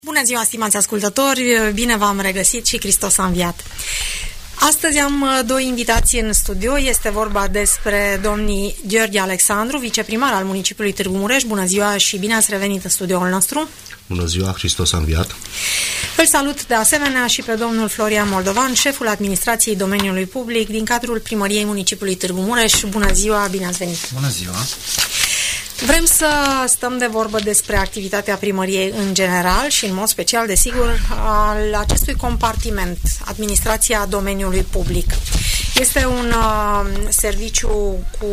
Bună ziua, stimați ascultători! Bine v-am regăsit și Hristos a înviat! Astăzi am două invitații în studio. Este vorba despre domnii Gheorghe Alexandru, viceprimar al municipiului Târgu Mureș. Bună ziua și bine ați revenit în studioul nostru! Bună ziua, Hristos a înviat! Îl salut de asemenea și pe domnul Florian Moldovan, șeful administrației domeniului public din cadrul primăriei municipiului Târgu Mureș. Bună ziua, bine ați venit! Bună ziua! Vrem să stăm de vorbă despre activitatea primăriei în general și în mod special, desigur, al acestui compartiment, administrația domeniului public. Este un serviciu cu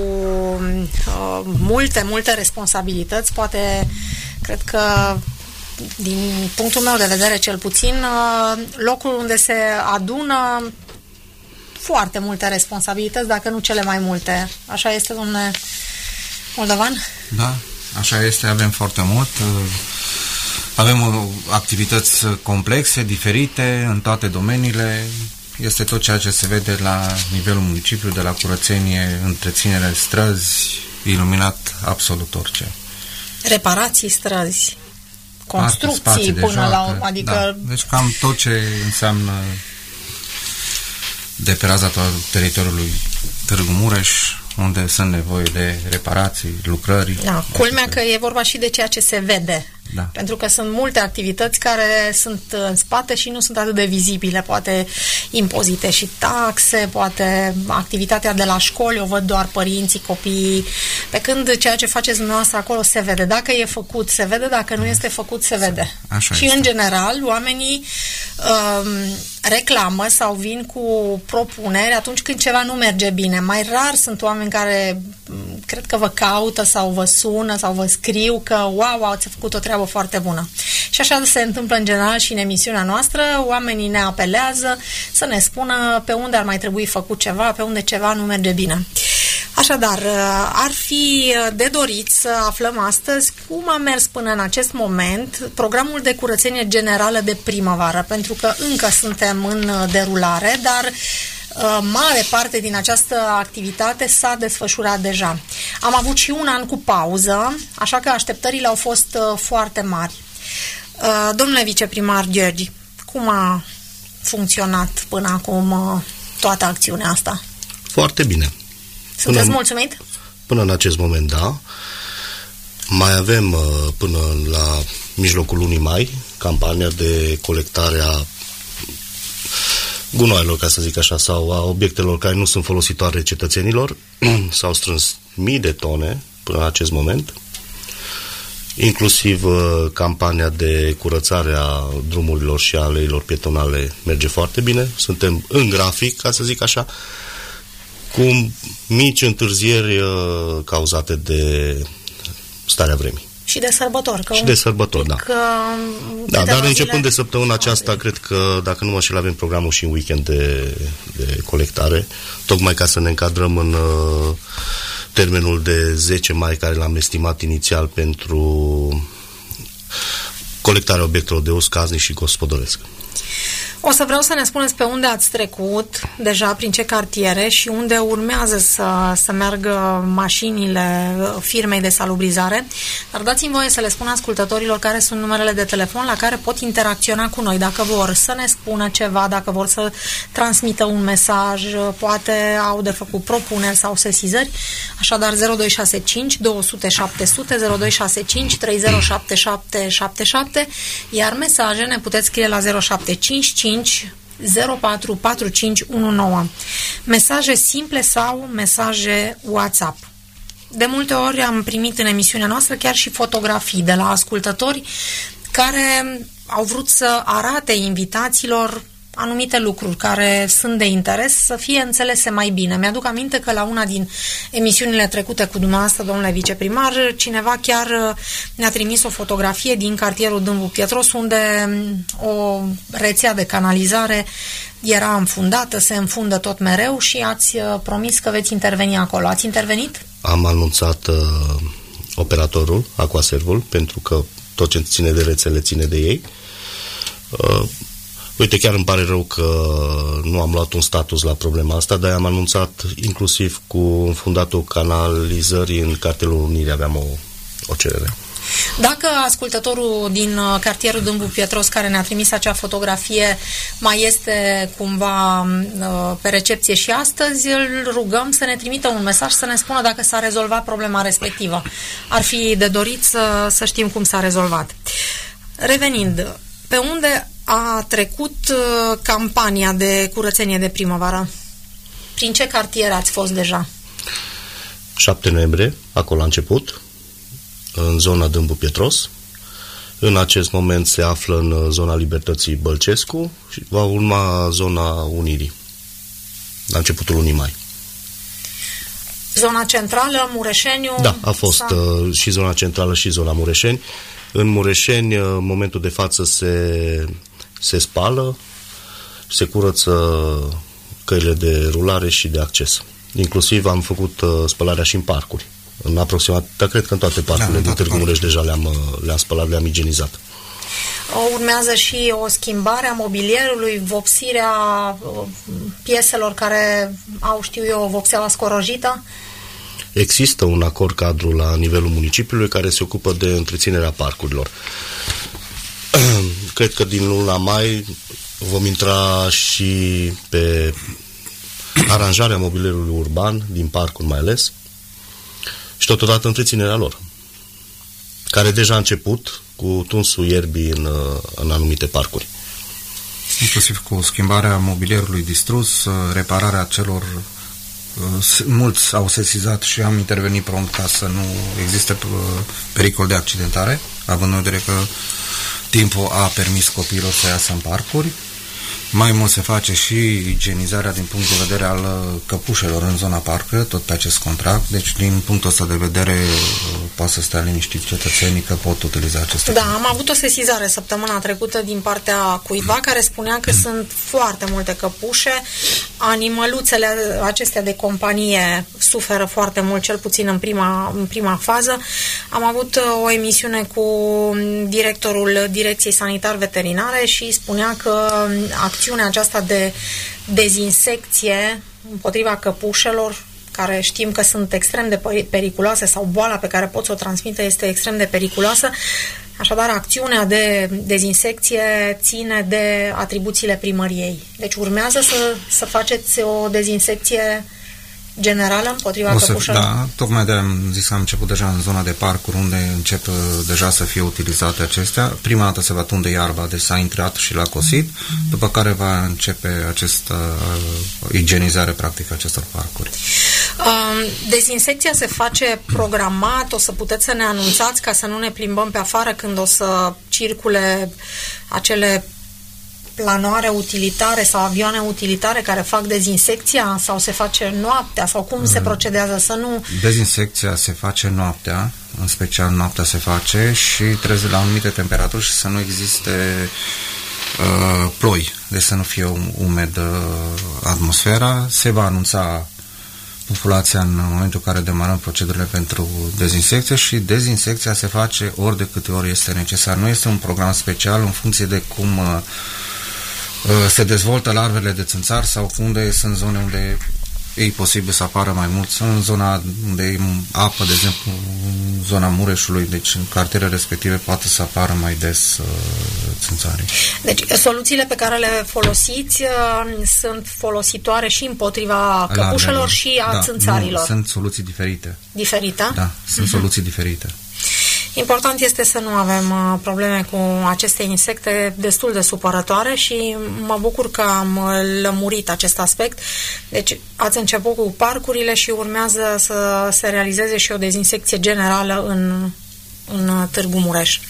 multe responsabilități, poate, cred că, din punctul meu de vedere cel puțin, locul unde se adună foarte multe responsabilități, dacă nu cele mai multe. Așa este, domnule Moldovan? Da, așa este, avem foarte mult. Avem activități complexe, diferite, în toate domeniile. Este tot ceea ce se vede la nivelul municipiului, de la curățenie, întreținere străzi, iluminat, absolut orice. Reparații străzi, construcții până la... Adică... Da. Deci cam tot ce înseamnă de pe raza teritoriului Târgu Mureș, unde sunt nevoie de reparații, lucrări. Da, culmea că e vorba și de ceea ce se vede. Da. Pentru că sunt multe activități care sunt în spate și nu sunt atât de vizibile. Poate impozite și taxe, poate activitatea de la școli, o văd doar părinții, copiii, pe când ceea ce faceți dumneavoastră acolo se vede. Dacă e făcut, se vede, dacă nu este făcut, se vede. Așa și este. în general, oamenii reclamă sau vin cu propuneri atunci când ceva nu merge bine. Mai rar sunt oameni care cred că vă caută sau vă sună sau vă scriu că wow, ați făcut o treabă foarte bună. Și așa se întâmplă în general și în emisiunea noastră. Oamenii ne apelează să ne spună pe unde ar mai trebui făcut ceva, pe unde ceva nu merge bine. Așadar, ar fi de dorit să aflăm astăzi cum a mers până în acest moment programul de curățenie generală de primăvară, pentru că încă suntem în derulare, dar mare parte din această activitate s-a desfășurat deja. Am avut și un an cu pauză, așa că așteptările au fost foarte mari. Domnule viceprimar Gheorghe, cum a funcționat până acum toată acțiunea asta? Foarte bine. Sunteți mulțumit? Până în acest moment, da. Mai avem până la mijlocul lunii mai campania de colectare a gunoaielor, ca să zic așa, sau a obiectelor care nu sunt folositoare cetățenilor. S-au strâns mii de tone până în acest moment, inclusiv campania de curățare a drumurilor și a aleilor pietonale merge foarte bine. Suntem în grafic, ca să zic așa, cu mici întârzieri cauzate de starea vremii. Și de sărbători. Și de sărbători, da. Da, dar începând de săptămâna aceasta, cred că, dacă nu mă știu, avem programul și în weekend de colectare, tocmai ca să ne încadrăm în termenul de 10 mai, care l-am estimat inițial pentru colectarea obiectelor de uz casnic și gospodăresc. O să vreau să ne spuneți pe unde ați trecut deja, prin ce cartiere și unde urmează să meargă mașinile firmei de salubrizare, dar dați-mi voie să le spun ascultătorilor care sunt numerele de telefon la care pot interacționa cu noi, dacă vor să ne spună ceva, dacă vor să transmită un mesaj, poate au de făcut propuneri sau sesizări. Așadar 0265 200 700, 0265 307777, iar mesaje ne puteți scrie la 0755 044519. Mesaje simple sau mesaje WhatsApp. De multe ori am primit în emisiunea noastră chiar și fotografii de la ascultători care au vrut să arate invitaților anumite lucruri care sunt de interes să fie înțelese mai bine. Mi-aduc aminte că la una din emisiunile trecute cu dumneavoastră, domnule viceprimar, cineva chiar ne-a trimis o fotografie din cartierul Dâmbu Pietros, unde o rețea de canalizare era înfundată, se înfundă tot mereu și ați promis că veți interveni acolo. Ați intervenit? Am anunțat operatorul, Aquaservul, pentru că tot ce ține de rețele ține de ei. Uite, chiar îmi pare rău că nu am luat un status la problema asta, dar am anunțat inclusiv cu înfundatul canalizării în cartelul Unirii, aveam o cerere. Dacă ascultătorul din cartierul Dâmbu Pietros care ne-a trimis acea fotografie mai este cumva pe recepție și astăzi, îl rugăm să ne trimită un mesaj să ne spună dacă s-a rezolvat problema respectivă. Ar fi de dorit să știm cum s-a rezolvat. Revenind, pe unde a trecut campania de curățenie de primăvară? Prin ce cartiere ați fost deja? 7 noiembrie, acolo a început, în zona Dâmbu Pietros. În acest moment se află în zona Libertății Bălcescu și va urma zona Unirii, la începutul lunii mai. Zona centrală, Mureșeniu? Da, a fost și zona centrală și zona Mureșeni. În Mureșeni, în momentul de față, se spală, se curăță căile de rulare și de acces. Inclusiv am făcut spălarea și în parcuri. În aproximativ, cred că în toate parcurile din Târgu Mureș deja le-am spălat, le-am igienizat. Urmează și o schimbare a mobilierului, vopsirea pieselor care au, știu eu, vopseaua scorojită? Există un acord cadru la nivelul municipiului care se ocupă de întreținerea parcurilor. Cred că din luna mai vom intra și pe aranjarea mobilierului urban, din parcuri mai ales, și totodată întreținerea lor, care deja a început cu tunsul ierbii în anumite parcuri. Inclusiv cu schimbarea mobilierului distrus, repararea celor. Mulți au sesizat și am intervenit prompt ca să nu existe pericol de accidentare, având în vedere că timpul a permis copiilor să iasă în parcuri. Mai mult se face și igienizarea din punct de vedere al căpușelor în zona parcă, tot pe acest contract. Deci, din punctul ăsta de vedere, poate să stea liniștit cetățenii că pot utiliza aceste. Da, am avut o sesizare săptămâna trecută din partea cuiva care spunea că sunt foarte multe căpușe. Animăluțele acestea de companie suferă foarte mult, cel puțin în prima fază. Am avut o emisiune cu directorul Direcției Sanitar-Veterinare și spunea că acțiunea aceasta de dezinsecție împotriva căpușelor, care știm că sunt extrem de periculoase, sau boala pe care pot să o transmită este extrem de periculoasă, așadar acțiunea de dezinsecție ține de atribuțiile primăriei. Deci urmează să faceți o dezinsecție generală împotriva căpușelor? Da, tocmai de-aia am zis că am început deja în zona de parcuri, unde încep deja să fie utilizate acestea. Prima dată se va tunde iarba, deci s-a intrat și l-a cosit, după care va începe această igienizare practică acestor parcuri. Dezinsecția se face programat, o să puteți să ne anunțați ca să nu ne plimbăm pe afară când o să circule acele planoare utilitare sau avioane utilitare care fac dezinsecția, sau se face noaptea, sau cum se procedează să nu... Dezinsecția se face noaptea, în special noaptea se face și trebuie la anumite temperaturi și să nu existe ploi, deci să nu fie umed atmosfera. Se va anunța populația în momentul în care demarăm procedurile pentru dezinsecție și dezinsecția se face ori de câte ori este necesar. Nu este un program special în funcție de cum se dezvoltă larvele de țânțar sau unde sunt zone unde e posibil să apară mai mulți. În zona unde e apă, de exemplu, în zona Mureșului, deci în cartierele respective poate să apară mai des țânțarii. Deci soluțiile pe care le folosiți sunt folositoare și împotriva căpușelor și a țânțarilor. Nu, sunt soluții diferite. Diferite? Da, sunt soluții diferite. Important este să nu avem probleme cu aceste insecte destul de supărătoare și mă bucur că am lămurit acest aspect. Deci ați început cu parcurile și urmează să se realizeze și o dezinsecție generală în Târgu Mureș.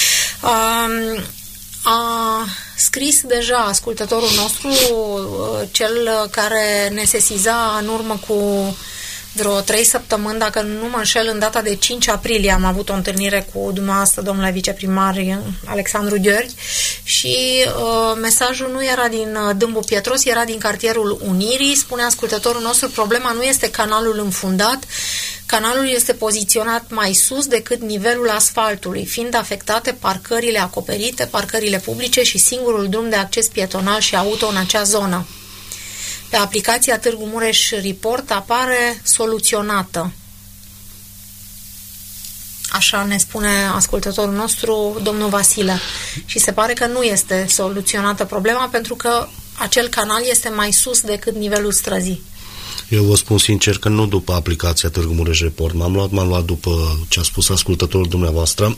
A scris deja ascultătorul nostru, cel care ne sesiza în urmă cu vreo 3 săptămâni, dacă nu mă înșel, în data de 5 aprilie am avut o întâlnire cu dumneavoastră, domnule viceprimar Alexandru Gheorghi, și mesajul nu era din Dâmbu Pietros, era din cartierul Unirii. Spune ascultătorul nostru, problema nu este canalul înfundat, canalul este poziționat mai sus decât nivelul asfaltului, fiind afectate parcările acoperite, parcările publice și singurul drum de acces pietonal și auto în acea zonă. Pe aplicația Târgu Mureș Report apare soluționată. Așa ne spune ascultătorul nostru, domnul Vasile. Și se pare că nu este soluționată problema pentru că acel canal este mai sus decât nivelul străzii. Eu vă spun sincer că nu după aplicația Târgu Mureș Report. M-am luat după ce a spus ascultătorul dumneavoastră,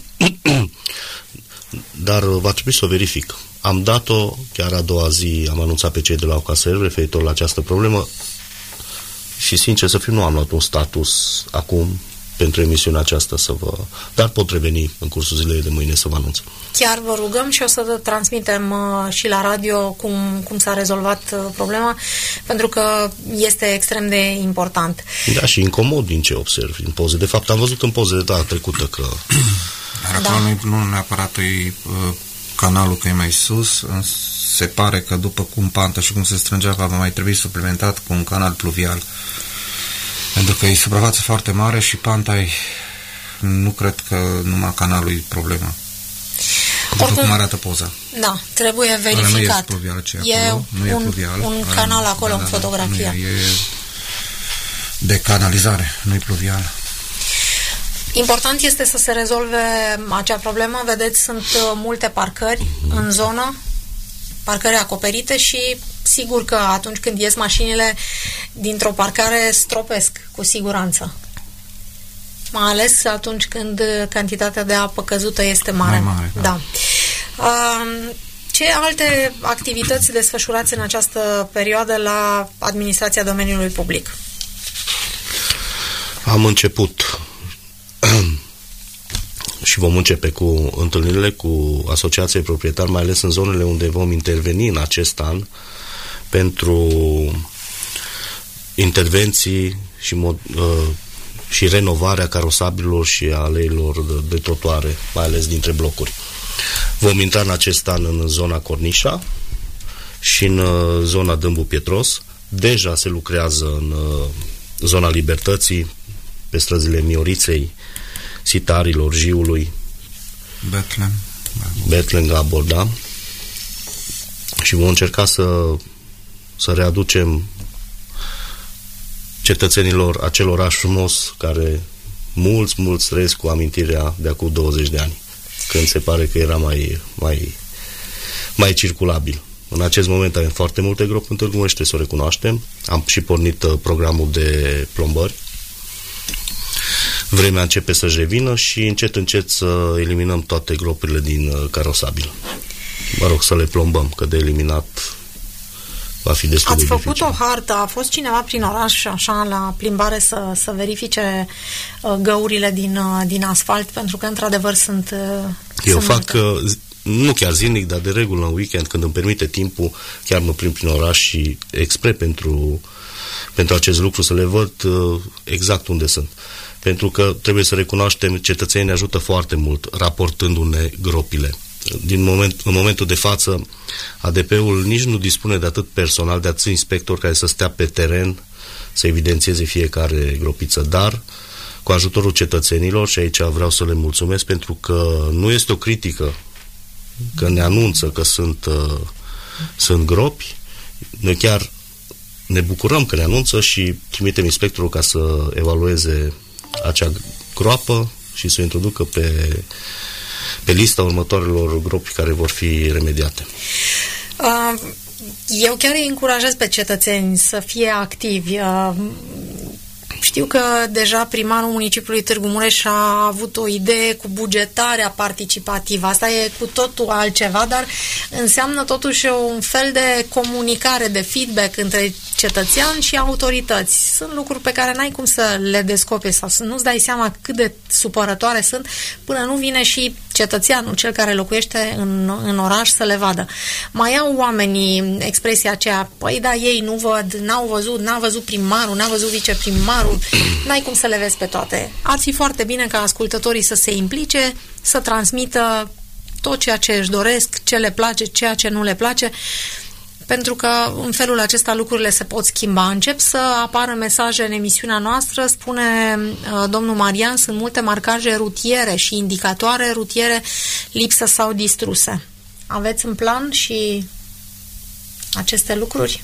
dar va trebui să o verific. Am dat-o, chiar a doua zi am anunțat pe cei de la OCASER referitor la această problemă și sincer să fiu, nu am luat un status acum pentru emisiunea aceasta dar pot reveni în cursul zilei de mâine să vă anunț. Chiar vă rugăm și o să transmitem și la radio cum s-a rezolvat problema, pentru că este extrem de important. Da, și incomod din ce observ în poze. De fapt, am văzut în poze de data trecută că... Dar acolo nu neapărat e canalul că e mai sus, se pare că după cum panta și cum se strângea, va mai trebui suplimentat cu un canal pluvial. Pentru că e suprafață foarte mare și panta nu cred că numai canalul e problema. După cum arată poza. Da, trebuie verificat. Nu e pluvial ce acolo, nu e pluvial. Un canal acolo în fotografie. Nu e de canalizare, nu e pluvial. Important este să se rezolve acea problemă. Vedeți, sunt multe parcări în zonă, parcări acoperite și sigur că atunci când ies mașinile dintr-o parcare stropesc, cu siguranță. Mai ales atunci când cantitatea de apă căzută este mare. Mai mare, da. Ce alte activități desfășurați în această perioadă la Administrația Domeniului Public? Am început și vom începe cu întâlnirile cu asociației proprietari, mai ales în zonele unde vom interveni în acest an pentru intervenții și renovarea carosabililor și aleilor de trotuare, mai ales dintre blocuri. Vom intra în acest an în zona Cornișa și în zona Dâmbu Pietros. Deja se lucrează în zona Libertății, pe străzile Mioriței, Sitarilor, Jiului, Bethlen, Gabor, da? Și vom încerca să readucem cetățenilor acel oraș frumos care mulți trăiesc cu amintirea de acum 20 de ani, când se pare că era mai circulabil. În acest moment avem foarte multe gropi în Târgu Mureș, trebuie să o recunoaștem. Am și pornit programul de plombări. Vremea începe să-și revină și încet să eliminăm toate gropurile din carosabil. Mă rog, să le plombăm, că de eliminat va fi destul de dificil. Ați făcut o hartă, a fost cineva prin oraș așa la plimbare să verifice găurile din asfalt, pentru că într-adevăr sunt Eu fac nu chiar zilnic, dar de regulă în weekend, când îmi permite timpul, chiar mă plimb prin oraș și expre pentru acest lucru, să le văd exact unde sunt. Pentru că trebuie să recunoaștem, cetățenii ne ajută foarte mult raportându-ne gropile. În momentul de față, ADP-ul nici nu dispune de atât personal, de atât inspector care să stea pe teren, să evidențieze fiecare gropiță, dar cu ajutorul cetățenilor, și aici vreau să le mulțumesc, pentru că nu este o critică că ne anunță că sunt gropi, noi chiar ne bucurăm că ne anunță și trimitem inspectorul ca să evalueze acea groapă și să o introducă pe lista următoarelor gropi care vor fi remediate. Eu chiar îi încurajez pe cetățeni să fie activi. Știu că deja primarul municipiului Târgu Mureș a avut o idee cu bugetarea participativă. Asta e cu totul altceva, dar înseamnă totuși un fel de comunicare, de feedback între cetățean și autorități. Sunt lucruri pe care n-ai cum să le descoperi sau să nu-ți dai seama cât de supărătoare sunt până nu vine și cetățeanul, cel care locuiește în oraș, să le vadă. Mai au oamenii expresia aceea, păi da, ei nu văd, n-au văzut primarul, n-au văzut viceprimarul, n-ai cum să le vezi pe toate. Ar fi foarte bine ca ascultătorii să se implice, să transmită tot ceea ce își doresc, ce le place, ceea ce nu le place, pentru că în felul acesta lucrurile se pot schimba. Încep să apară mesaje în emisiunea noastră, spune domnul Marian, sunt multe marcaje rutiere și indicatoare rutiere lipsă sau distruse. Aveți în plan și aceste lucruri?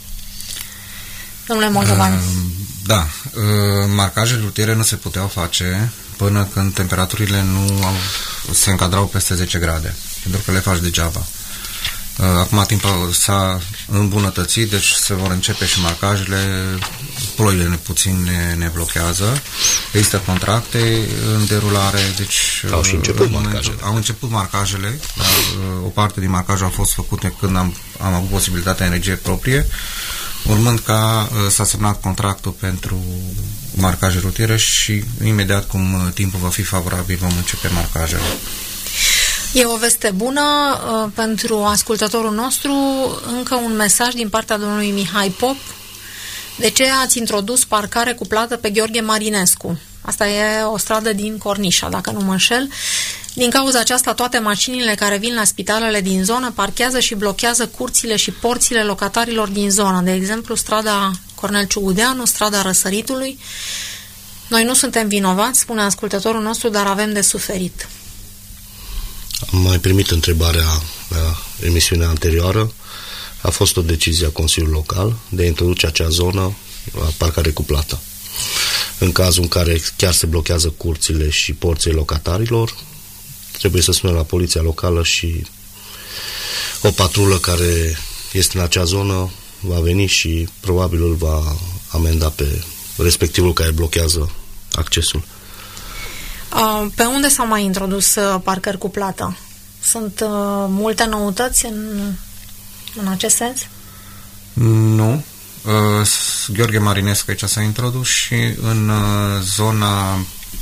Domnule Moldovan. Da, marcajele rutiere nu se puteau face până când temperaturile nu se încadrau peste 10 grade, pentru că le faci degeaba. Acum timpul s-a îmbunătățit, deci se vor începe și marcajele, ploile puțin ne blochează, există contracte în derulare, deci au început marcajele, dar o parte din marcaje au fost făcute când am avut posibilitatea energie proprie, urmând ca s-a semnat contractul pentru marcaje rutiere și imediat cum timpul va fi favorabil vom începe marcajele. E o veste bună pentru ascultătorul nostru, încă un mesaj din partea domnului Mihai Pop. De ce ați introdus parcare cu plată pe Gheorghe Marinescu? Asta e o stradă din Cornișa, dacă nu mă înșel. Din cauza aceasta, toate mașinile care vin la spitalele din zonă parchează și blochează curțile și porțile locatarilor din zonă. De exemplu, strada Cornel Ciugudeanu, strada Răsăritului. Noi nu suntem vinovați, spune ascultătorul nostru, dar avem de suferit. Am mai primit întrebarea la emisiunea anterioară. A fost o decizie a Consiliului Local de a introduce acea zonă la parcare cu plată. În cazul în care chiar se blochează curțile și porțile locatarilor, trebuie să sună la poliția locală și o patrulă care este în acea zonă va veni și probabil îl va amenda pe respectivul care blochează accesul. Pe unde s-au mai introdus parcări cu plată? Sunt multe noutăți în acest sens? Nu. Gheorghe Marinescu aici s-a introdus și în zona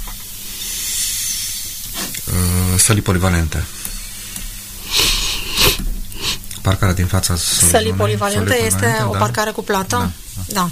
sălii polivalente. Parcarea din fața sălii polivalente este o parcare cu plată? Da.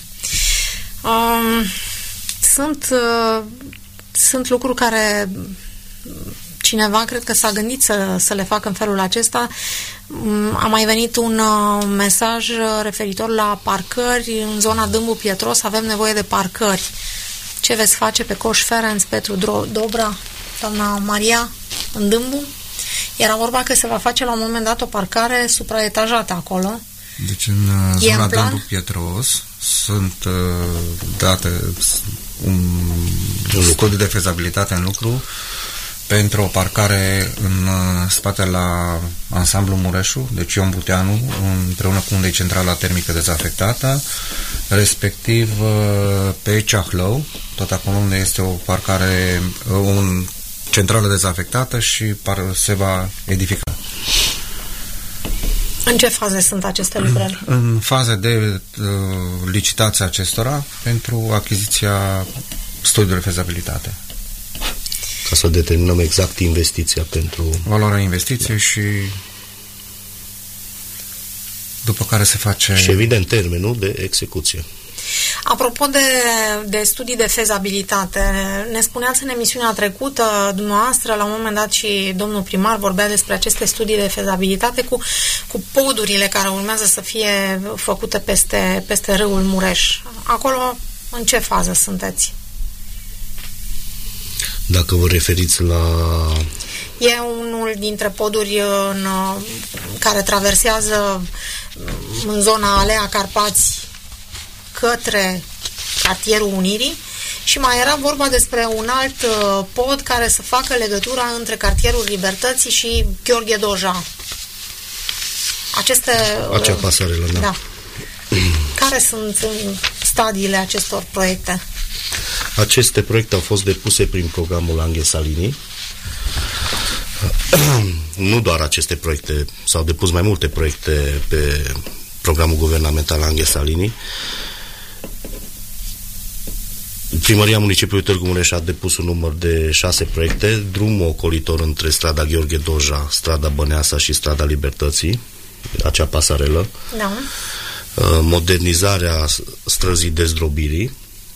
Sunt lucruri care cineva cred că s-a gândit să le facă în felul acesta. A mai venit un mesaj referitor la parcări în zona Dâmbu Pietros. Avem nevoie de parcări. Ce veți face pe Coș Ferenc, Petru Dobra, doamna Maria, în Dâmbu? Era vorba că se va face la un moment dat o parcare supraetajată acolo. Deci în zona Dâmbu Pietros sunt date un studiu de fezabilitate în lucru pentru o parcare în spate la Ansamblu Mureșu, deci Ion Buteanu, împreună cu unde e centrala termică dezafectată, respectiv pe Ceahlău, tot acolo unde este o parcare, o centrală dezafectată și se va edifica. În ce faze sunt aceste lucrări? În faze de licitație acestora pentru achiziția studiului de fezabilitate. Ca să determinăm exact investiția pentru... Valoarea investiției și după care se face... Și evident termenul de execuție. Apropo de studii de fezabilitate, ne spuneați în emisiunea trecută, dumneavoastră, la un moment dat și domnul primar vorbea despre aceste studii de fezabilitate cu podurile care urmează să fie făcute peste râul Mureș. Acolo, în ce fază sunteți? Dacă vă referiți la... E unul dintre poduri care traversează în zona Alea Carpați către cartierul Unirii și mai era vorba despre un alt pod care să facă legătura între cartierul Libertății și Gheorghe Doja. Acea pasarelă, da. Care sunt stadiile acestor proiecte? Aceste proiecte au fost depuse prin programul Anghe Salini. Nu doar aceste proiecte, s-au depus mai multe proiecte pe programul guvernamental Anghe Salini. Primăria Municipiului Târgu Mureș a depus un număr de 6 proiecte, drumul ocolitor între strada Gheorghe Doja, strada Băneasa și strada Libertății, acea pasarelă, da. Modernizarea străzii Dezdrobirii,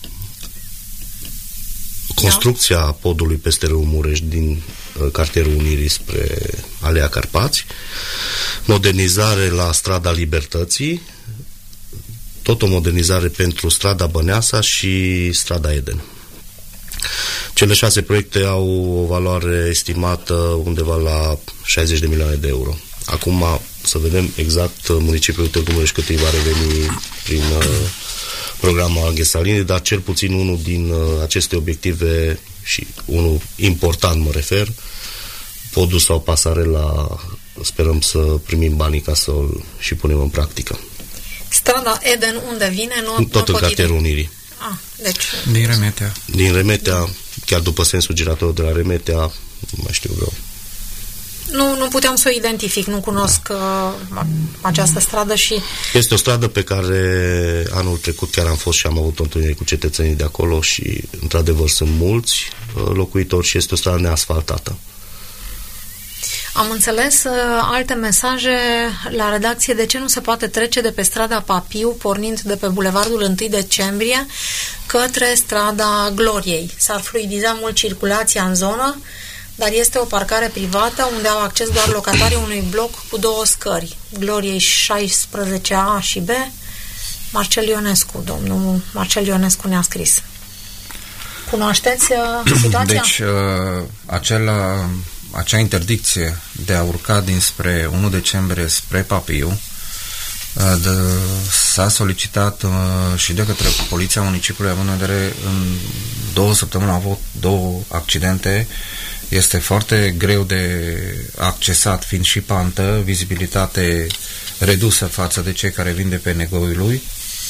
construcția podului peste râul Mureș din cartierul Unirii spre Alea Carpați, modernizare la strada Libertății, tot o modernizare pentru strada Băneasa și strada Eden. Cele 6 proiecte au o valoare estimată undeva la 60 de milioane de euro. Acum să vedem exact municipiul Târgu Mureș cât îi va reveni prin programul Anghe Salini, dar cel puțin unul din aceste obiective și unul important mă refer, podul sau pasarela, sperăm să primim banii ca să-l și punem în practică. Strada Eden unde vine? Tot în cartierul Unirii. Deci... Din Remetea. Din Remetea, chiar după sensul girator de la Remetea, nu mai știu vreau. Nu puteam să o identific, nu cunosc această stradă și... Este o stradă pe care anul trecut chiar am fost și am avut o întâlnire cu cetățenii de acolo și într-adevăr sunt mulți locuitori și este o stradă neasfaltată. Am înțeles alte mesaje la redacție de ce nu se poate trece de pe strada Papiu, pornind de pe bulevardul 1 decembrie, către strada Gloriei. S-ar fluidiza mult circulația în zonă, dar este o parcare privată unde au acces doar locatarii unui bloc cu 2 scări, Gloriei 16A și B. Marcel Ionescu, domnul Marcel Ionescu ne-a scris. Cunoașteți situația? Deci, acea interdicție de a urca dinspre 1 decembrie spre Papiu s-a solicitat și de către Poliția Municipiului, având în vedere în 2 săptămâni au avut 2 accidente. Este foarte greu de accesat, fiind și pantă, vizibilitate redusă față de cei care vin de pe Negoiului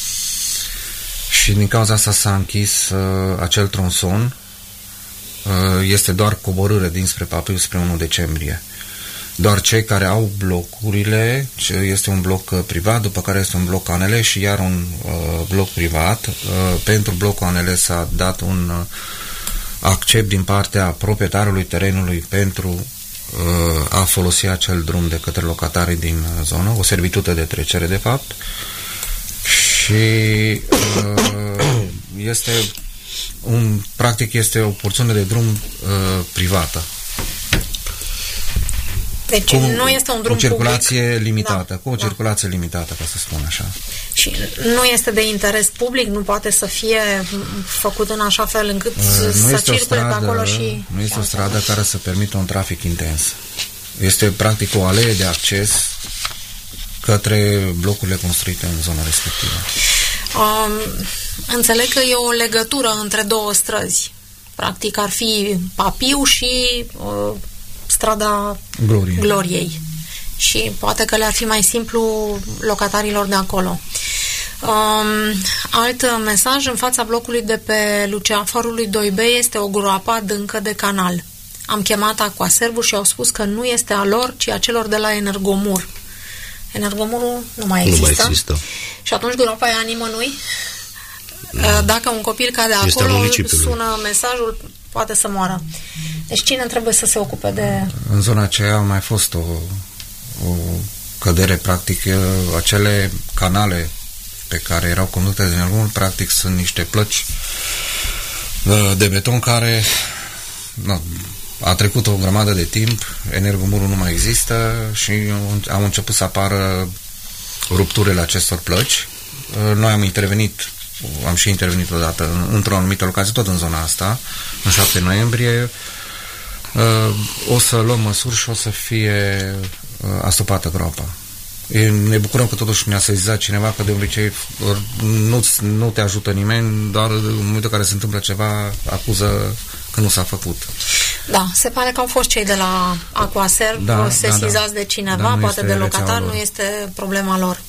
și din cauza asta s-a închis acel tronson. Este doar coborâre dinspre Papiu spre 1 decembrie. Doar cei care au blocurile, este un bloc privat, după care este un bloc ANL și iar un bloc privat. Pentru blocul ANL s-a dat un accept din partea proprietarului terenului pentru a folosi acel drum de către locatarii din zonă, o servitută de trecere de fapt, și practic este o porțiune de drum privată. Deci nu este un drum cu circulație public. Limitată, cu o circulație limitată, ca să spun așa. Și nu este de interes public, nu poate să fie făcut în așa fel încât să circule pe acolo și... Nu este o stradă care să permită un trafic intens. Este practic o alee de acces către blocurile construite în zona respectivă. Înțeleg că e o legătură între 2 străzi. Practic ar fi Papiu și strada Gloriei. Și poate că le-ar fi mai simplu locatarilor de acolo. Alt mesaj, în fața blocului de pe Luceafarului 2B este o groapă adâncă de canal. Am chemat Aquaservul și au spus că nu este a lor, ci a celor de la Energomur. Energomurul nu mai există. Și atunci groapa e a nimănui? Dacă un copil cade acolo, sună mesajul, poate să moară. Deci cine trebuie să se ocupe de... În zona aceea a mai fost o cădere, practic, acele canale pe care erau conducte de Energomur, practic sunt niște plăci de beton care a trecut o grămadă de timp, Energomurul nu mai există și au început să apară rupturile acestor plăci. Noi am și intervenit odată într-o anumită locație, tot în zona asta, în 7 noiembrie. O să luăm măsuri și o să fie astupată groapa. Ne bucurăm că totuși ne-a sezizat cineva, că de obicei nu te ajută nimeni, doar în momentul în care se întâmplă ceva, acuză că nu s-a făcut. Da, se pare că au fost cei de la Aquaserv sesizați de cineva, poate de locatar, nu este problema lor.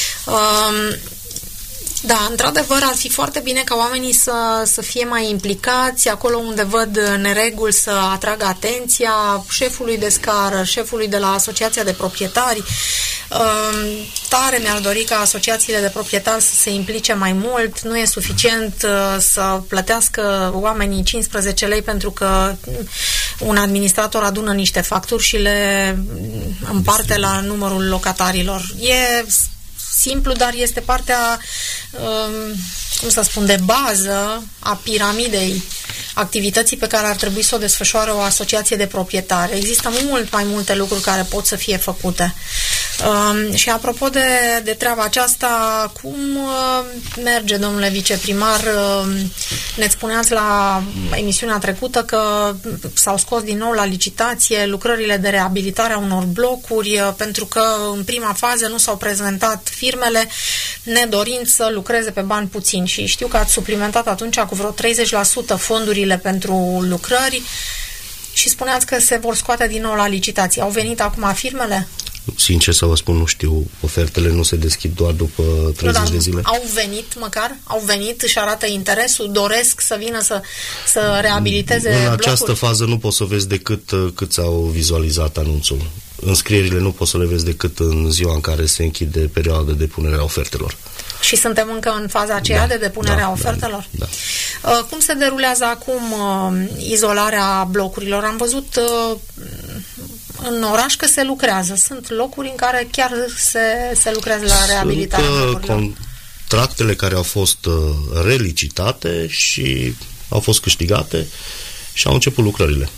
Da, într-adevăr, ar fi foarte bine ca oamenii să fie mai implicați acolo unde văd nereguli, să atragă atenția șefului de scară, șefului de la Asociația de Proprietari. Tare mi-ar dori ca asociațiile de proprietari să se implice mai mult. Nu e suficient să plătească oamenii 15 lei pentru că un administrator adună niște facturi și le împarte la numărul locatarilor. E simplu, dar este partea, cum să spun, de bază a piramidei activității pe care ar trebui să o desfășoare o asociație de proprietari. Există mult mai multe lucruri care pot să fie făcute. Și apropo de treaba aceasta, cum merge, domnule viceprimar? Ne spuneați la emisiunea trecută că s-au scos din nou la licitație lucrările de reabilitare a unor blocuri, pentru că în prima fază nu s-au prezentat firmele nedorind să lucreze pe bani puțini, și știu că ați suplimentat atunci cu vreo 30% fondurile pentru lucrări și spuneați că se vor scoate din nou la licitație. Au venit acum firmele? Sincer să vă spun, nu știu, ofertele nu se deschid doar după 30 de zile. Au venit măcar? Au venit, își arată interesul, doresc să vină să reabiliteze blocuri? În această fază nu poți să vezi decât cât s-au vizualizat anunțul. Înscrierile nu poți să le vezi decât în ziua în care se închide perioada de depunere a ofertelor. Și suntem încă în faza aceea de depunere a ofertelor? Da. Cum se derulează acum izolarea blocurilor? Am văzut în oraș că se lucrează. Sunt locuri în care chiar se lucrează la reabilitarea blocurilor. Contractele care au fost relicitate și au fost câștigate și au început lucrările.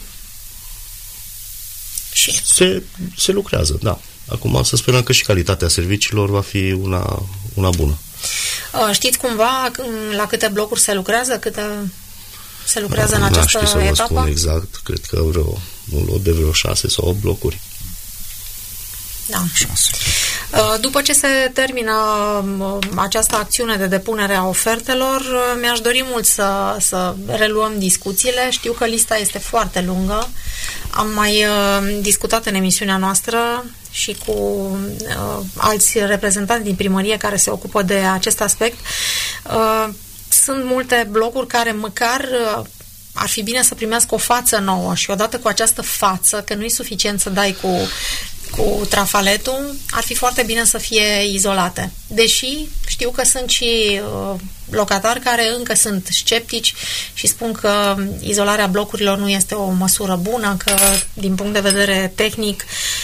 Și se lucrează, da. Acum să sperăm că și calitatea serviciilor va fi una bună. Știți cumva la câte blocuri se lucrează? Câte se lucrează în această etapă? Să vă spun exact. Cred că un lot de vreo 6 sau 8 blocuri. Da. 6. După ce se termină această acțiune de depunere a ofertelor, mi-aș dori mult să reluăm discuțiile. Știu că lista este foarte lungă. Am mai discutat în emisiunea noastră și cu alți reprezentanți din primărie care se ocupă de acest aspect. Sunt multe blocuri care măcar ar fi bine să primească o față nouă și odată cu această față, că nu e suficient să dai cu trafaletul, ar fi foarte bine să fie izolate. Deși știu că sunt și locatari care încă sunt sceptici și spun că izolarea blocurilor nu este o măsură bună, că din punct de vedere tehnic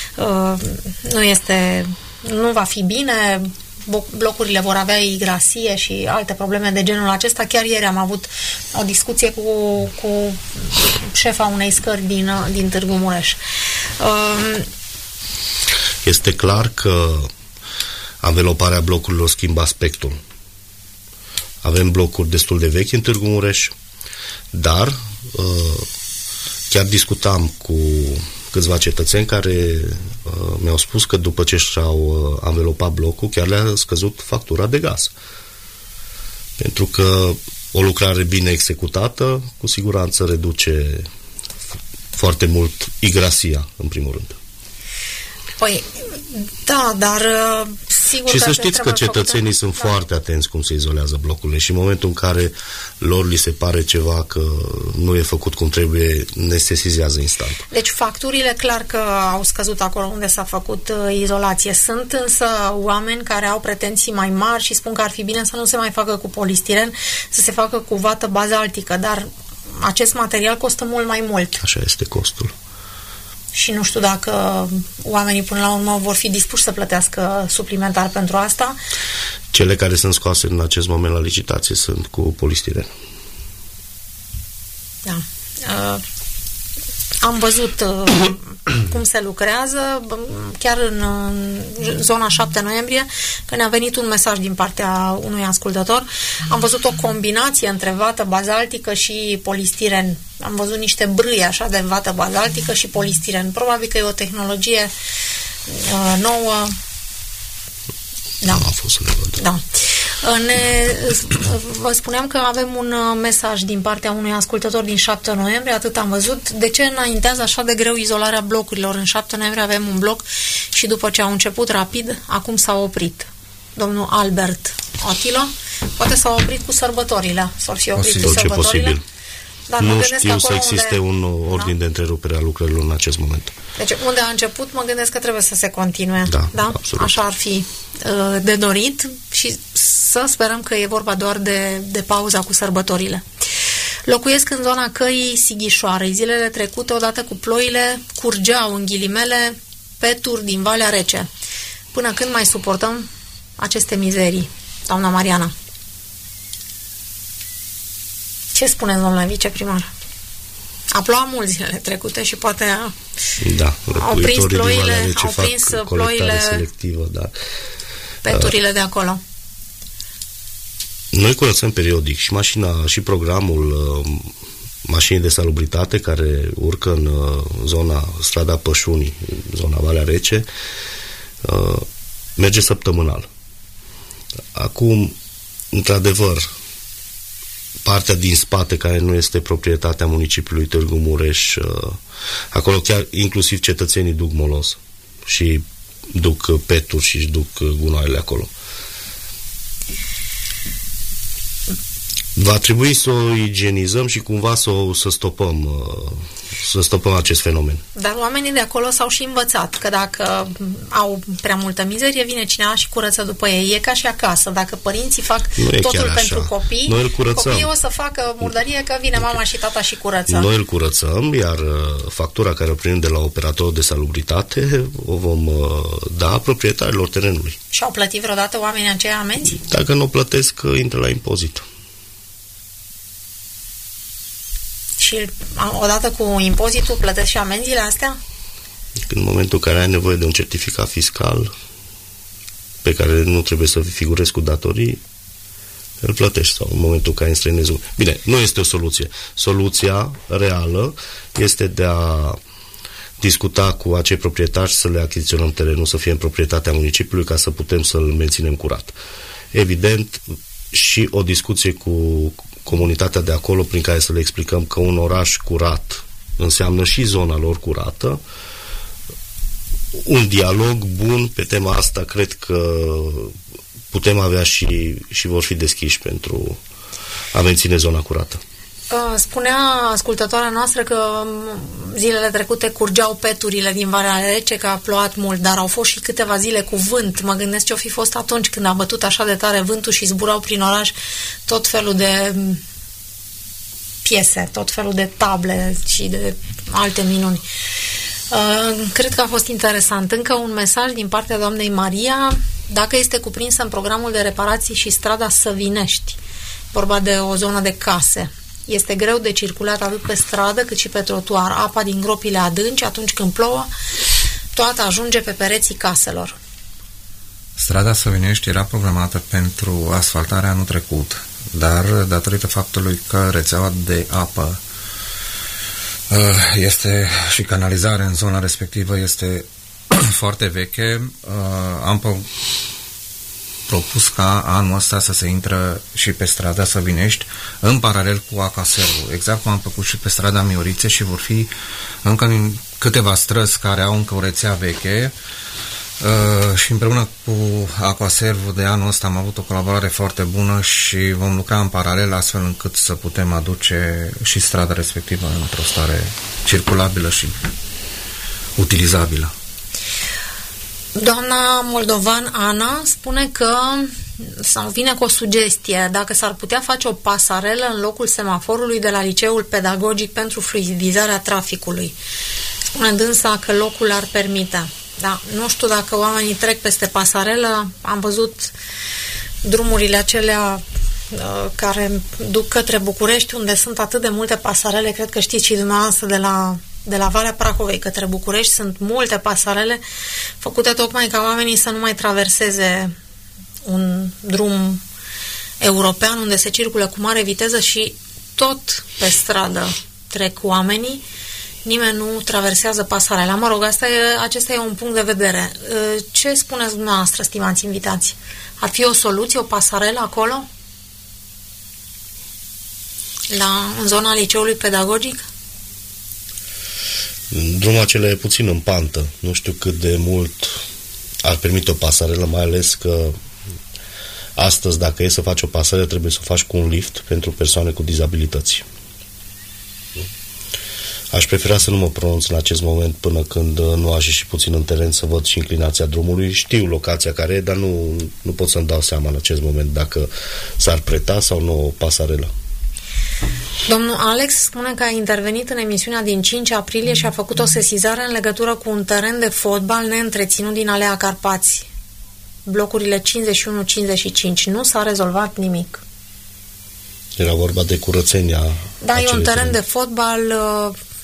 nu va fi bine, blocurile vor avea igrasie și alte probleme de genul acesta. Chiar ieri am avut o discuție cu șefa unei scări din Târgu Mureș. Este clar că anveloparea blocurilor schimbă aspectul. Avem blocuri destul de vechi în Târgu Mureș, dar chiar discutam cu câțiva cetățeni care mi-au spus că după ce și-au anvelopat blocul, chiar le-a scăzut factura de gaz. Pentru că o lucrare bine executată, cu siguranță reduce foarte mult igrasia, în primul rând. Păi, da, dar sigur și că să știți că cetățenii sunt foarte atenți cum se izolează blocurile și în momentul în care lor li se pare ceva că nu e făcut cum trebuie, ne sesizează instant. Deci facturile clar că au scăzut acolo unde s-a făcut izolație. Sunt însă oameni care au pretenții mai mari și spun că ar fi bine să nu se mai facă cu polistiren, să se facă cu vată bazaltică, dar acest material costă mult mai mult. Așa este costul. Și nu știu dacă oamenii până la urmă vor fi dispuși să plătească suplimentar pentru asta. Cele care sunt scoase în acest moment la licitație sunt cu polistiren. Da. Am văzut cum se lucrează, chiar în zona 7 noiembrie, că ne-a venit un mesaj din partea unui ascultător. Am văzut o combinație între vată bazaltică și polistiren. Am văzut niște brâi așa de vată bazaltică și polistiren. Probabil că e o tehnologie nouă. Da. Nu a fost să le văd. Da. Vă spuneam că avem un mesaj din partea unui ascultător din 7 noiembrie, atât am văzut. De ce înaintează așa de greu izolarea blocurilor? În 7 noiembrie avem un bloc și după ce au început rapid, acum s-au oprit. Domnul Albert Otilo, poate s-au oprit cu sărbătorile. S-or fi oprit cu sărbătorile. Posibil. Dar nu știu să existe un ordin de întrerupere a lucrărilor în acest moment. Deci unde a început, mă gândesc că trebuie să se continue. Da? Absolut. Așa ar fi de dorit și să sperăm că e vorba doar de pauza cu sărbătorile. Locuiesc în zona căii Sighișoarei. Zilele trecute, odată cu ploile, curgeau în ghilimele peturi din Valea Rece. Până când mai suportăm aceste mizerii? Doamna Mariana. Ce spuneți, domnule viceprimar? A plouat mult zilele trecute și poate au prins ploile, au prins ploile selectivă, peturile de acolo. Noi curățăm periodic și mașina, și programul mașinii de salubritate care urcă în zona strada Pășunii, zona Valea Rece, merge săptămânal. Acum, într-adevăr, partea din spate care nu este proprietatea municipiului Târgu Mureș, acolo chiar inclusiv cetățenii duc molos și duc peturi și își duc gunoaiele acolo. Va trebui să o igienizăm și cumva să stopăm acest fenomen. Dar oamenii de acolo s-au și învățat că dacă au prea multă mizerie, vine cineva și curăță după ei. E ca și acasă. Dacă părinții fac totul pentru copii, copiii o să facă murdărie că vine mama și tata și curăță. Noi îl curățăm, iar factura care o primim de la operatorul de salubritate o vom da proprietarilor terenului. Și au plătit vreodată oamenii aceia amenzi? Dacă nu plătesc, intră la impozit. Și odată cu impozitul plătesc și amenziile astea? În momentul în care ai nevoie de un certificat fiscal pe care nu trebuie să figurezi cu datorii, îl plătești, sau în momentul în care înstrăinezi. Bine, nu este o soluție. Soluția reală este de a discuta cu acei proprietari să le achiziționăm terenul, să fie în proprietatea municipiului ca să putem să-l menținem curat. Evident, și o discuție cu comunitatea de acolo prin care să le explicăm că un oraș curat înseamnă și zona lor curată. Un dialog bun pe tema asta cred că putem avea și vor fi deschiși pentru a menține zona curată. Spunea ascultătoarea noastră că zilele trecute curgeau peturile din Valea Rece, că a plouat mult, dar au fost și câteva zile cu vânt. Mă gândesc ce-o fi fost atunci când a bătut așa de tare vântul și zburau prin oraș tot felul de piese, tot felul de table și de alte minuni. Cred că a fost interesant. Încă un mesaj din partea doamnei Maria, dacă este cuprinsă în programul de reparații și strada Săvinești, vorba de o zonă de case. Este greu de circulat atât pe stradă cât și pe trotuar. Apa din gropile adânci, atunci când plouă, toată ajunge pe pereții caselor. Strada Săvinești era programată pentru asfaltare anul trecut, dar datorită faptului că rețeaua de apă este și canalizare în zona respectivă este foarte veche, am propus ca anul ăsta să se intră și pe strada Săvinești în paralel cu Acaservul, exact cum am făcut și pe strada Miorițe, și vor fi încă câteva străzi care au încă o rețea veche și împreună cu Acaservul de anul ăsta am avut o colaborare foarte bună și vom lucra în paralel astfel încât să putem aduce și strada respectivă într-o stare circulabilă și utilizabilă. Doamna moldovan Ana spune că, sau vine cu o sugestie, dacă s-ar putea face o pasarelă în locul semaforului de la Liceul Pedagogic pentru fluidizarea traficului. Spune dânsa că locul ar permite. Da, nu știu dacă oamenii trec peste pasarelă. Am văzut drumurile acelea care duc către București, unde sunt atât de multe pasarele, cred că știți și dumneavoastră de la Valea Prahovei către București, sunt multe pasarele făcute tocmai ca oamenii să nu mai traverseze un drum european unde se circulă cu mare viteză și tot pe stradă trec oamenii, nimeni nu traversează pasarela. Mă rog, acesta e un punct de vedere. Ce spuneți dumneavoastră, stimați invitați? Ar fi o soluție, o pasarelă acolo? În zona Liceului Pedagogic? Drumul acela e puțin în pantă. Nu știu cât de mult ar permite o pasarelă, mai ales că astăzi, dacă e să faci o pasarelă, trebuie să o faci cu un lift pentru persoane cu dizabilități. Aș prefera să nu mă pronunț în acest moment până când nu aș ieși puțin în teren să văd și inclinația drumului. Știu locația care e, dar nu pot să-mi dau seama în acest moment dacă s-ar preta sau nu o pasarelă. Domnul Alex spune că a intervenit în emisiunea din 5 aprilie și a făcut o sesizare în legătură cu un teren de fotbal neîntreținut din Alea Carpați, blocurile 51-55. Nu s-a rezolvat nimic. Era vorba de curățenia. Da, e un teren de fotbal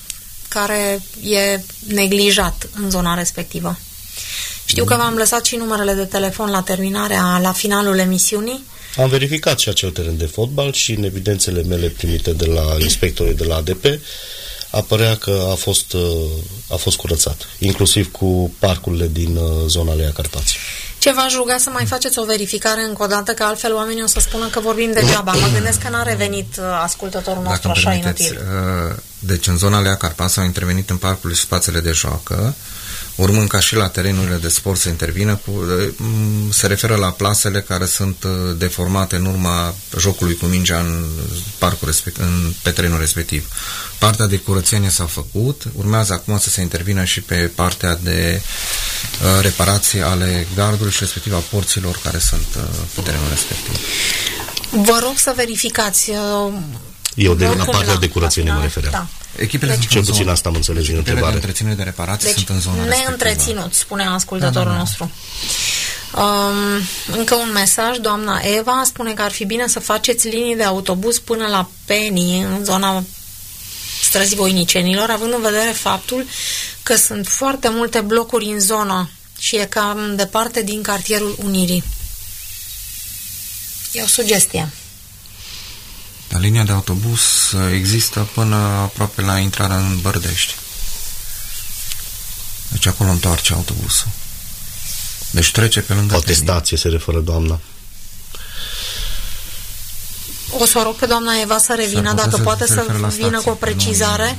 care e neglijat în zona respectivă. Știu că v-am lăsat și numerele de telefon la finalul emisiunii. Am verificat și acel teren de fotbal și în evidențele mele primite de la inspectorii de la ADP apărea că a fost curățat, inclusiv cu parcurile din zona Lea Carpați. Ce v-aș ruga să mai faceți o verificare încă o dată, că altfel oamenii o să spună că vorbim degeaba. Mă gândesc că n-a revenit ascultătorul nostru așa inutil. Deci în zona Lea Carpați au intervenit în parcurile și spațiile de joacă, urmând ca și la terenurile de sport să intervină, se referă la plasele care sunt deformate în urma jocului cu mingea în parcul pe terenul respectiv. Partea de curățenie s-a făcut, urmează acum să se intervină și pe partea de reparație ale gardului și respectiv a porților care sunt pe terenul respectiv. Vă rog să verificați. Eu de la partea de curățenie mă refeream. Da. Echipele cel puțin asta am înțeles din întrebare. De întreținere de reparații sunt în zona respectivă. Neîntreținut, spune ascultătorul nostru. Încă un mesaj, doamna Eva spune că ar fi bine să faceți linii de autobuz până la Penny, în zona străzii Voinicenilor, având în vedere faptul că sunt foarte multe blocuri în zonă și e cam departe din cartierul Unirii. E o sugestie. Dar linia de autobuz există până aproape la intrarea în Bărdești. Deci acolo întoarce autobuzul. Deci trece pe lângă Poate stație se referă doamna. O să o rog pe doamna Eva să revină, dacă poate să vină cu o precizare.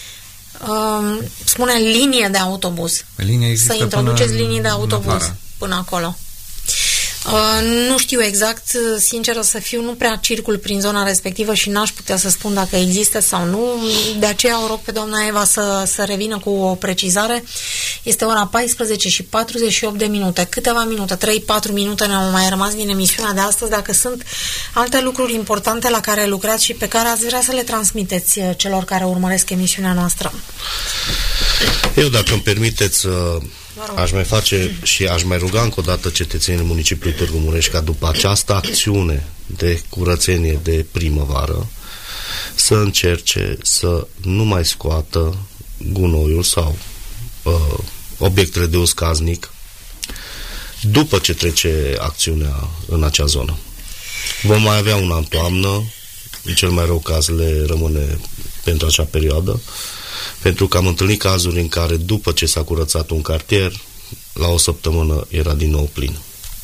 Spune linie de autobuz. Să introduceți linii de autobuz până acolo. Nu știu exact, sinceră să fiu, nu prea circul prin zona respectivă și n-aș putea să spun dacă există sau nu. De aceea o rog pe doamna Eva să revină cu o precizare. Este ora 14 și 48 de minute. Câteva minute, 3-4 minute ne-au mai rămas din emisiunea de astăzi. Dacă sunt alte lucruri importante la care lucrați și pe care ați vrea să le transmiteți celor care urmăresc emisiunea noastră. Eu, dacă îmi permiteți, aș mai face și aș mai ruga încă o dată cetățenii municipiului Târgu Mureș ca după această acțiune de curățenie de primăvară să încerce să nu mai scoată gunoiul sau obiectele de uz casnic după ce trece acțiunea în acea zonă. Vom mai avea una în toamnă, în cel mai rău caz le rămâne pentru acea perioadă, pentru că am întâlnit cazuri în care după ce s-a curățat un cartier, la o săptămână era din nou plin.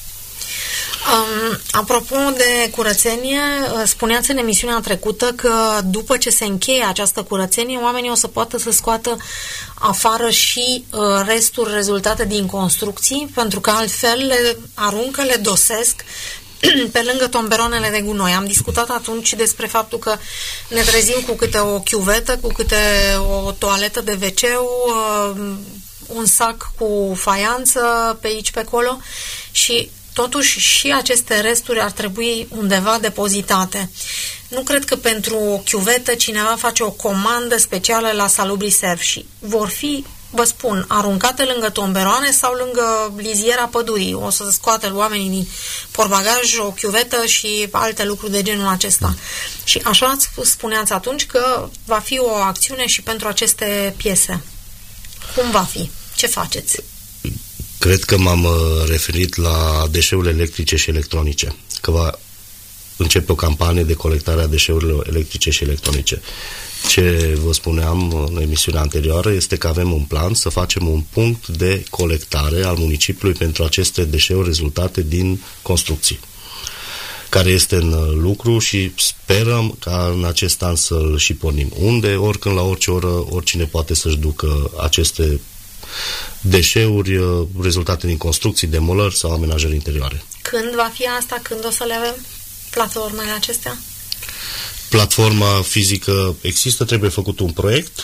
Apropo de curățenie, spuneați în emisiunea trecută că după ce se încheie această curățenie, oamenii o să poată să scoată afară și resturi rezultate din construcții, pentru că altfel le aruncă, le dosesc pe lângă tomberonele de gunoi. Am discutat atunci despre faptul că ne trezim cu câte o chiuvetă, cu câte o toaletă de WC, un sac cu faianță pe aici, pe acolo și totuși și aceste resturi ar trebui undeva depozitate. Nu cred că pentru o chiuvetă cineva face o comandă specială la Salubriserv și vor fi, vă spun, aruncate lângă tomberoane sau lângă liziera pădurii. O să scoată oamenii din portbagaj o chiuvetă și alte lucruri de genul acesta. Și așa spuneați atunci că va fi o acțiune și pentru aceste piese. Cum va fi? Ce faceți? Cred că m-am referit la deșeurile electrice și electronice, că va începe o campanie de colectare a deșeurilor electrice și electronice. Ce vă spuneam în emisiunea anterioară este că avem un plan să facem un punct de colectare al municipiului pentru aceste deșeuri rezultate din construcții, care este în lucru și sperăm ca în acest an să-l și pornim. Unde, oricând, la orice oră, oricine poate să-și ducă aceste deșeuri rezultate din construcții, demolări sau amenajări interioare. Când va fi asta? Când o să le avem? Platformele acestea? Platforma fizică există, trebuie făcut un proiect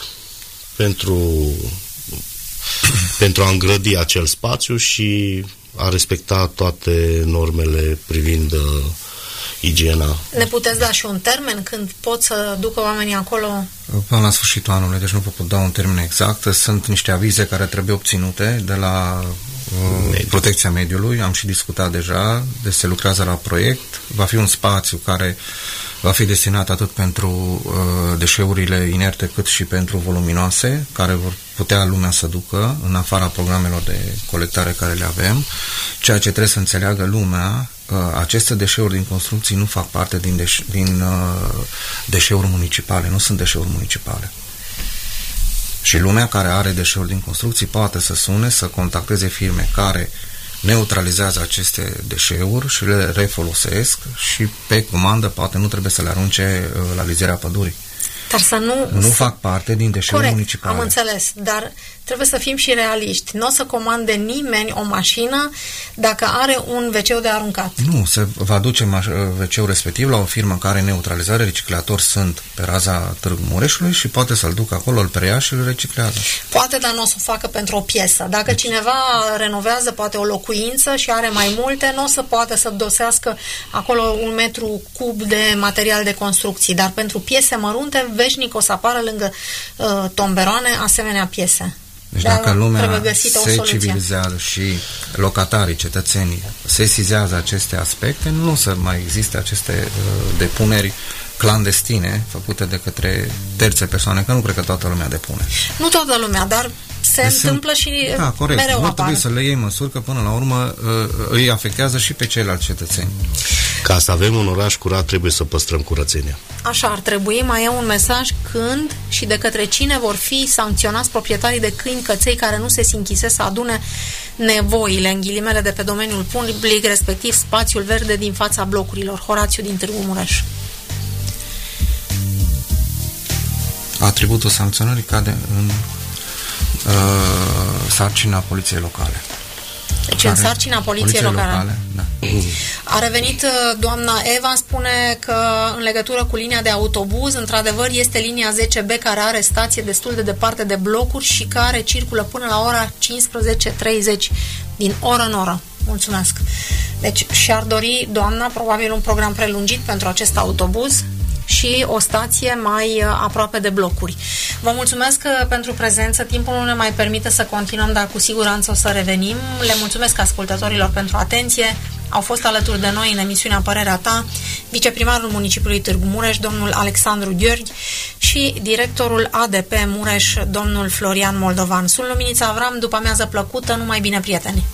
pentru a îngrădi acel spațiu și a respecta toate normele privind igiena. Ne puteți da și un termen când pot să ducă oamenii acolo? Până la sfârșitul anului, deci nu vă pot da un termen exact. Sunt niște avize care trebuie obținute de la protecția mediului, am și discutat deja, deci se lucrează la proiect, va fi un spațiu care va fi destinat atât pentru deșeurile inerte cât și pentru voluminoase, care vor putea lumea să ducă în afara programelor de colectare care le avem. Ceea ce trebuie să înțeleagă lumea, aceste deșeuri din construcții nu fac parte din deșeuri municipale, nu sunt deșeuri municipale. Și lumea care are deșeuri din construcții poate să sune, să contacteze firme care neutralizează aceste deșeuri și le refolosesc și pe comandă poate nu trebuie să le arunce la lizirea pădurii. Dar să nu fac parte din deșeuri municipale. Am înțeles, dar trebuie să fim și realiști. Nu o să comande nimeni o mașină dacă are un WC de aruncat. Nu, se va duce WC-ul respectiv la o firmă care neutralizare, reciclatori sunt pe raza Târgu Mureșului și poate să-l ducă acolo, îl preia și îl reciclează. Poate, dar nu o să o facă pentru o piesă. Dacă cineva renovează poate o locuință și are mai multe, nu o să poată să dosească acolo 1 metru cub de material de construcții, dar pentru piese mărunte, veșnic o să apară lângă tomberoane asemenea piese. Deci dacă lumea se civilizează și locatarii, cetățenii sesizează aceste aspecte, nu o să mai existe aceste depuneri clandestine făcute de către terțe persoane, că nu cred că toată lumea depune. Nu toată lumea, dar se întâmplă și corect. Mereu nu trebuie să le iei măsuri, că până la urmă îi afectează și pe ceilalți cetățeni. Ca să avem un oraș curat, trebuie să păstrăm curățenia. Așa ar trebui. Mai e un mesaj: când și de către cine vor fi sancționați proprietarii de câini, căței care nu se sinchisesc să adune nevoile, în ghilimele, de pe domeniul public, respectiv spațiul verde din fața blocurilor? Horațiu din Târgu Mureș. Atributul sancționării cade în sarcina poliției locale. Deci în sarcina poliției locale. Da. A revenit doamna Eva, spune că în legătură cu linia de autobuz, într-adevăr este linia 10B care are stație destul de departe de blocuri și care circulă până la ora 15:30 din oră în oră. Mulțumesc. Deci și-ar dori doamna probabil un program prelungit pentru acest autobuz și o stație mai aproape de blocuri. Vă mulțumesc pentru prezență. Timpul nu ne mai permite să continuăm, dar cu siguranță o să revenim. Le mulțumesc ascultătorilor pentru atenție. Au fost alături de noi în emisiunea Părerea Ta viceprimarul municipiului Târgu Mureș, domnul Alexandru Gheorghi, și directorul ADP Mureș, domnul Florian Moldovan. Sunt Luminița Avram, după amiază plăcută, numai bine, prieteni!